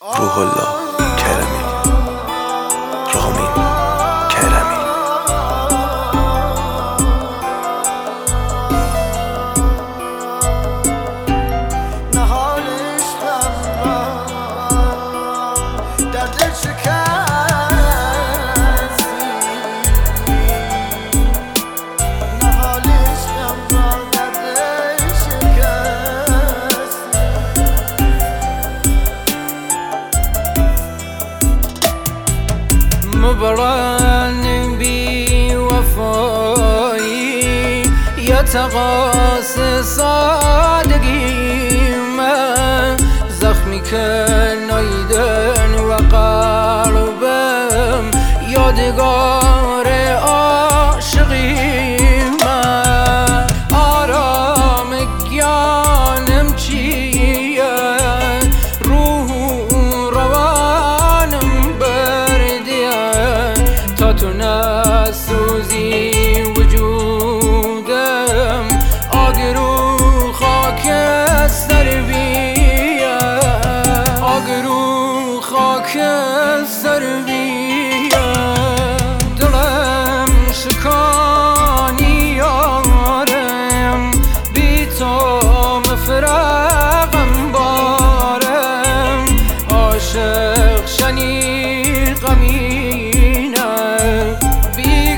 روح الله کرمی، رامین کرمی. مبرن بی وفایی یتقاس سادگی من زخمی که نایدن و قلبم یادگار عاشقی من آرام گیانم چیه روح روانم بردیه تا تو نسوزی وجودم آگرو خاک سر بیه آگرو خاک سر بیه دلم شکانی یارم بی تو مفرقم بارم عاشق شنی غمینه بی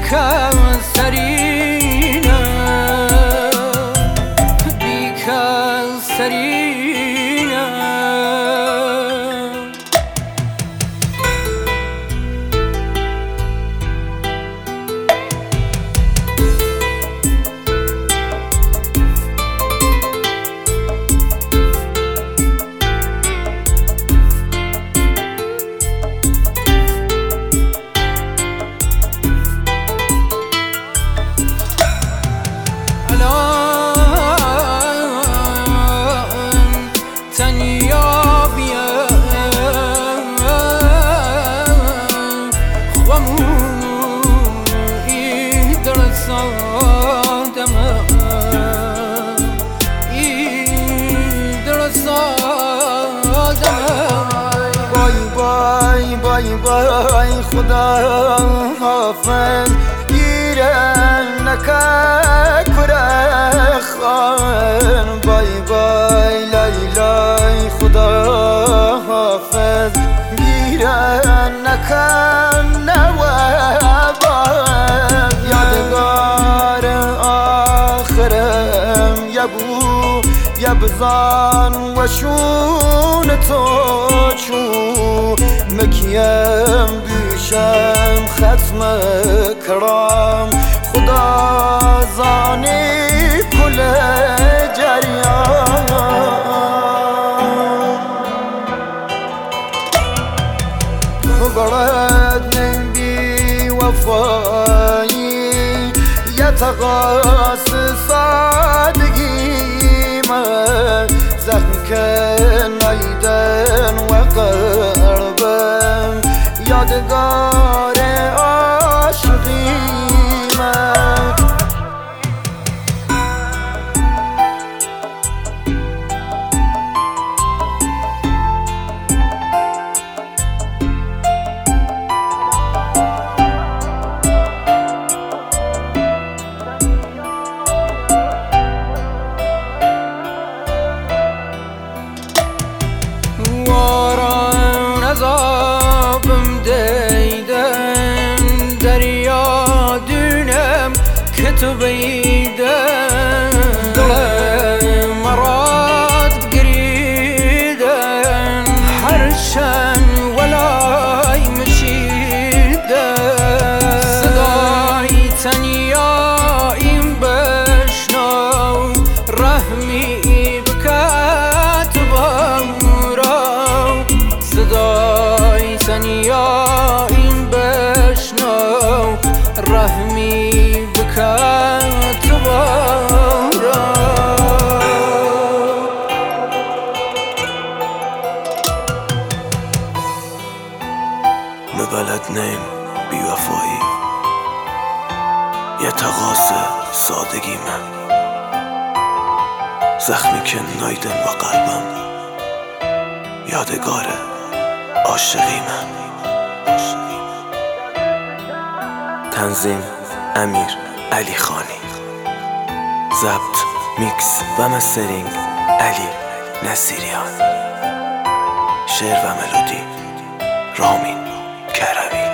کسرینه بی کسرینه بای بای خدا حافظ گیرن نکه کره خان بای بای لیلای خدا حافظ گیرن نکه نوابان یادگار آخرم یبو یبزان و شون تو چون مکیم بیشم ختم کرام خدا زانی کل جریان مبرد نبی وفایی یتقاس صادگی من زخمی که نایدن و قلبم یادگار عاشقی من عذابم دیدن دریا دونم که تو بیدن دل مراد گریدن هرشن ولای مشیدن صدای تنیاییم بشنو رحمی بکت بامورو صدای تنیا این بشنو رحمی بکن تو بارا مبلد نیم بی وفایی یتقاس سادگی من زخمی که نایدن و قلبم یادگاره عاشقیمه. تنظیم امیر علی خانی، ضبط میکس و مسترینگ علی نصیریان، شعر و ملودی رامین کرمی.